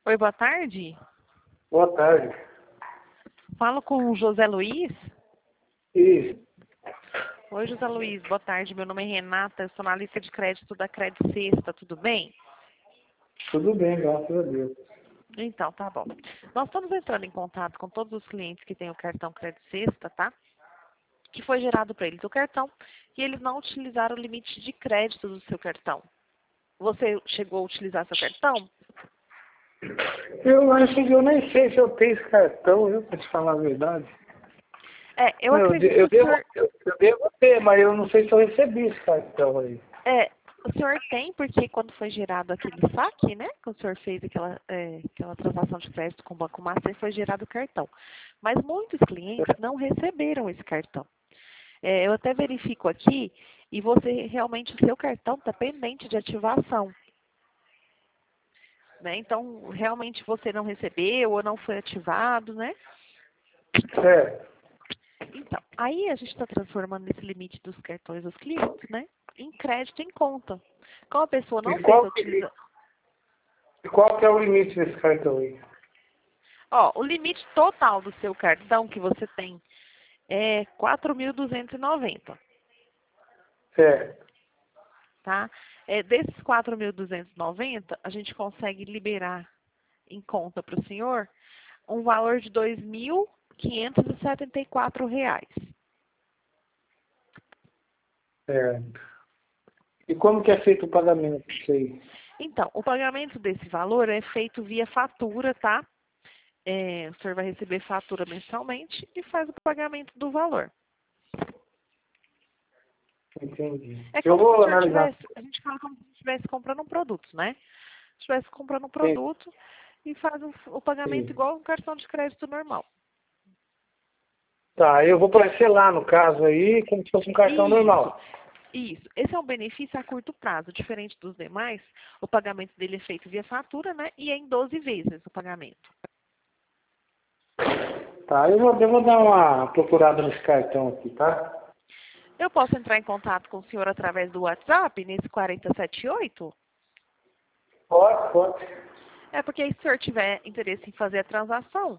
Oi, boa tarde. Boa tarde. Falo com o José Luiz. Isso. Oi, José Luiz, boa tarde. Meu nome é Renata, eu sou analista de crédito da Credit Sexta, tudo bem? Tudo bem, graças a Deus. Então, tá bom. Nós estamos entrando em contato com todos os clientes que têm o cartão Credit Sexta, tá? Que foi gerado para eles o cartão e eles não utilizaram o limite de crédito do seu cartão. Você chegou a utilizar seu cartão? Eu acho que eu nem sei se eu tenho esse cartão, viu, pra te falar a verdade. Eu acredito Eu que o senhor... devo ter, mas eu não sei se eu recebi esse cartão aí. O senhor tem, porque quando foi gerado aquele saque, né? Quando o senhor fez aquela transação de crédito com o Banco Master, foi gerado o cartão. Mas muitos clientes não receberam esse cartão. Eu até verifico aqui e realmente o seu cartão está pendente de ativação. Né? Então, realmente você não recebeu ou não foi ativado, né? Certo. Então, aí a gente está transformando esse limite dos cartões dos clientes, né? Em crédito em conta. Como a pessoa não fez a utilização... E qual que é o limite desse cartão aí? Ó, o limite total do seu cartão que você tem é 4.290, Certo. tá? Desses 4.290, a gente consegue liberar em conta para o senhor um valor de R$ 2.574. Certo. E como que é feito o pagamento disso aí? Então, o pagamento desse valor é feito via fatura, tá? O senhor vai receber fatura mensalmente e faz o pagamento do valor. Entendi. É Eu como se o vou senhor analisar. tivesse, a gente fala como se estivesse comprando um produto, né? Se estivesse comprando um Sim. produto e faz o pagamento Sim. igual um cartão de crédito normal. Tá, eu vou parcelar no caso aí, como se fosse um cartão Isso, normal. isso. Esse é um benefício a curto prazo. Diferente dos demais, o pagamento dele é feito via fatura, né? E é em 12 vezes o pagamento. Tá, eu vou dar uma procurada nesse cartão aqui, tá? Eu posso entrar em contato com o senhor através do WhatsApp, nesse 4078? Pode, pode. Porque aí, se o senhor tiver interesse em fazer a transação,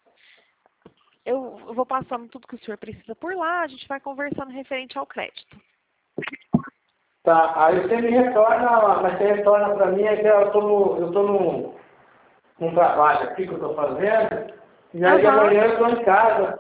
eu vou passando tudo que o senhor precisa por lá, a gente vai conversando referente ao crédito. Tá, aí você me retorna, mas você retorna pra mim, é que eu tô num trabalho aqui que eu tô fazendo, e aí Aham. amanhã eu tô em casa.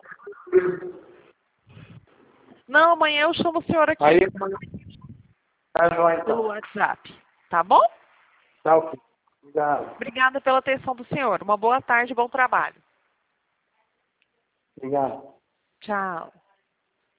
Não, amanhã eu chamo o senhor Aí, aqui, tá joia pelo então. WhatsApp. Tá bom? Tá ok. Obrigado. Obrigada pela atenção do senhor. Uma boa tarde e bom trabalho. Obrigado. Tchau.